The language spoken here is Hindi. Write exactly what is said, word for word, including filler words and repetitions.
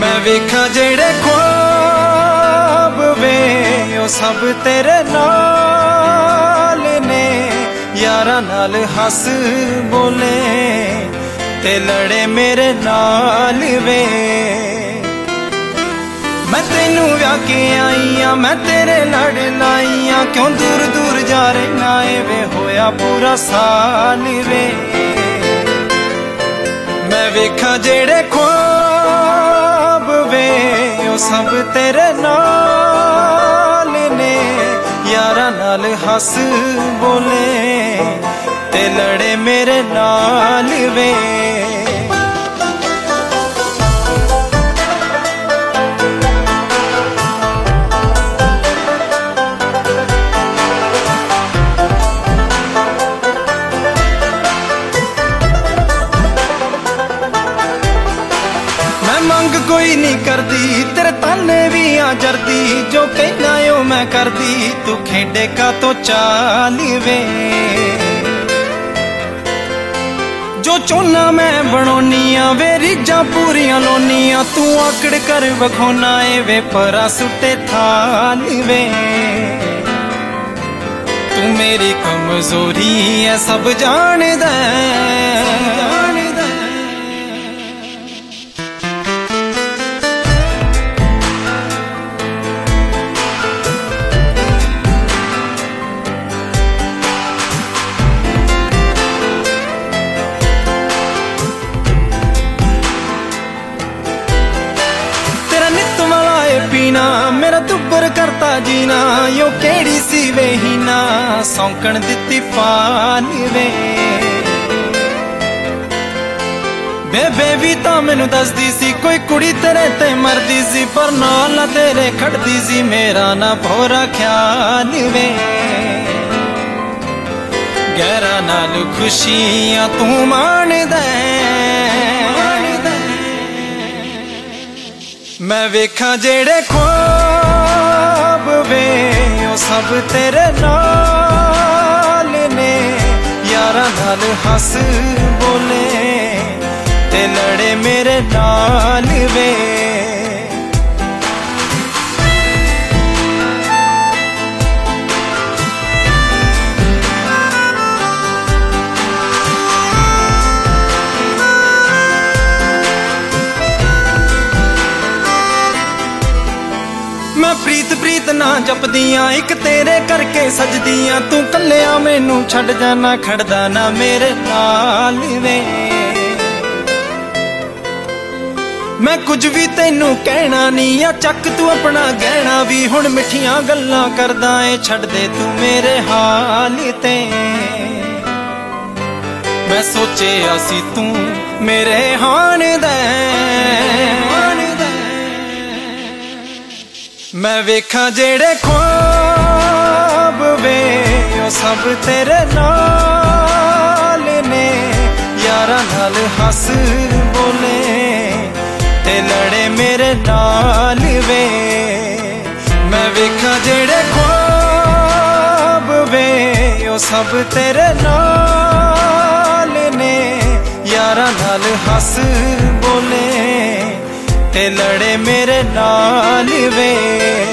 मैं वेखा जेड़े ख्वाब वे ओ सब तेरे नाल ने, यारा नाल हस बोले ते लड़े मेरे नाल वे। मैं तेनू व्याह के आई आ, मैं तेरे लड़ लाई आ, क्यों दूर दूर जा रहना ए वे, होया पूरा साल वे। मैं वेखा जेड़े ख्वाब वे ओ सब तेरे नाल ने, यारा नाल हस बोले ते लड़े मेरे नाल वे। मंग कोई नहीं करदी, तेरे ताने भी आ जरदी, जो कहना ओ मैं करदी, तू खेडे का तो चाल वे। जो चोना मैं बनोनिया वे रीजा पूरियां लोनिया, तू आकड़ कर बखोना ए वे, परा सुटे थाल वे। तू मेरी कमजोरी है सब जान दे, पीना मेरा दुबर करता जीना, यो केड़ी सी वेहीना सौंकण दिती पाल वे। बेबे भी तां मैनू दसदी सी, कोई कुड़ी तेरे ते मरदी सी, पर नाल ना तेरे खड़दी सी, मेरा ना भोरा ख्याल वे। गहरा नाल खुशियां तू मान दे, मैं वेखा जेड़े ख्वाब वे ओ सब तेरे नाल ने, यारा नाल हस बोले ते लड़े मेरे नाल वे। मैं प्रीत प्रीत ना जपदियां, एक तेरे करके सजदियां, तू कल्लिया मैनू छड़ जाना, खड़दा ना मेरे नाल वे। मैं कुछ भी तेनू कहना नहीं आ, चक तू अपना गहना भी, हुण मिठियां गल्लां करदा ए, छड़ दे तू मेरे हाल ते। मैं सोचिया सी तू मेरे हाण दे, मैं वेखा जेड़े ख्वाब वे ओ सब तेरे नाल ने, यारा नाल हस बोले ते लड़े मेरे नाल वे। मैं वेखा जेड़े ख्वाब वे ओ सब तेरे नाल ने, यारा नाल हस बोले ते लड़े मेरे नाल वे।